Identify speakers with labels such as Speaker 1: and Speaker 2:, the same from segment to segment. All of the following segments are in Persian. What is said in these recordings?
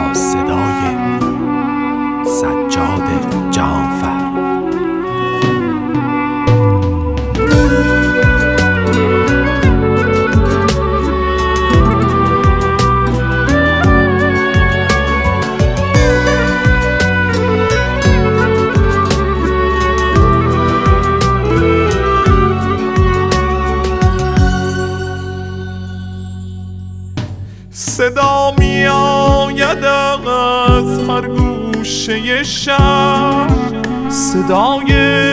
Speaker 1: با صدای سجاد جعفر.
Speaker 2: صدا می آید از هر گوشه شهر، صدای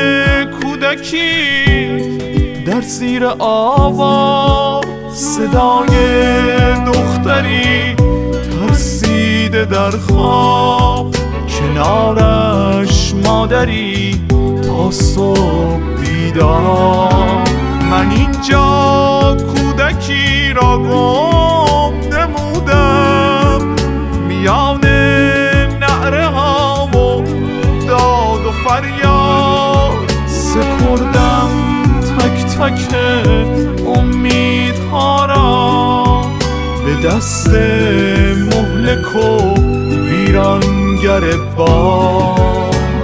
Speaker 2: کودکی در زیر آوار، صدای دختری ترسیده در خواب، کنارش مادری تا صبح بیدار. من اینجا کودکی را گم نمودم، میان نعره ها و داد و فریاد سپردم تک تک امیدها را به دست مهلک و ویرانگر باد.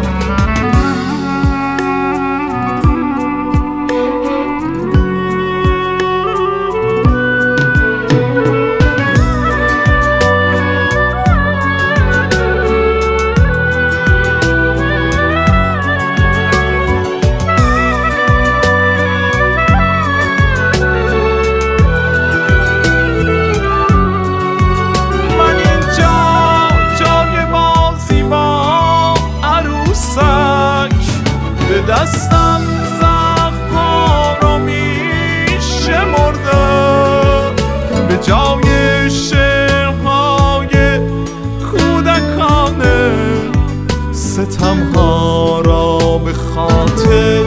Speaker 2: دستم زخم‌ها را می‌شمردم، به جای شعرهای کودکانه ستم‌ها را به خاطر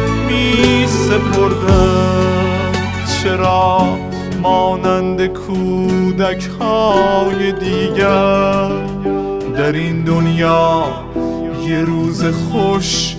Speaker 2: می‌سپردم. چرا مانند کودک‌های دیگر در این دنیا یه روز خوش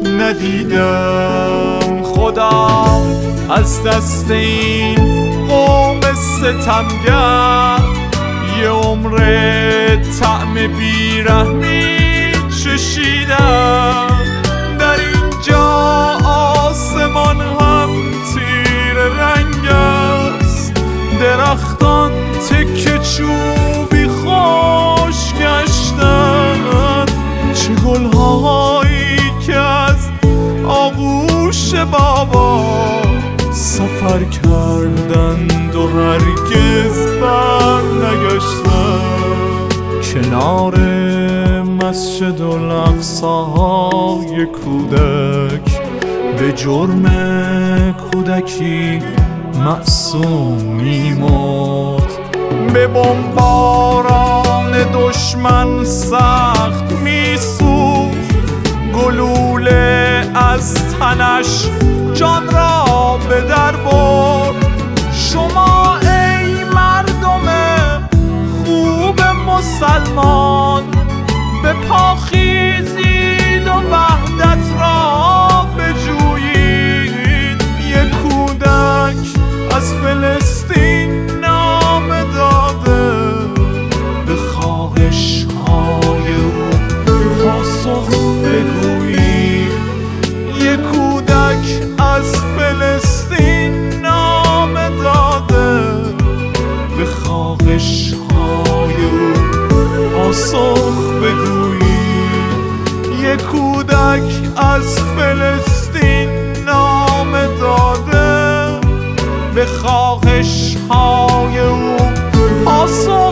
Speaker 2: ندیدم؟ خدا از دست این قوم ستمگر یه عمر طعم بیرحمی چشیدم. در اینجا آسمان هم تیر رنگ است، درختان تکه چوبی خوش گشتند، چه گلهایی که از آغوش بابا سفر کردند و هرگز بر نگشتند. کنار مسجد الاقصی کودک به جرم کودکی معصوم می‌مرد، به بمباران دشمن سخت می‌سوخت، گلوله از تنش جان را به در برد. شما ای مردم خوب مسلمان به پا خیزید و وحدت را بجویید. یک کودک از فلسطین نامه داده، به خواهش‌های او پاسخ بگویید. یک کودک از فلسطین نامه داده، به خواهش‌های او پاسخ بگویید. یک کودک از فلسطین نامه داده، به خواهش‌های او پاسخ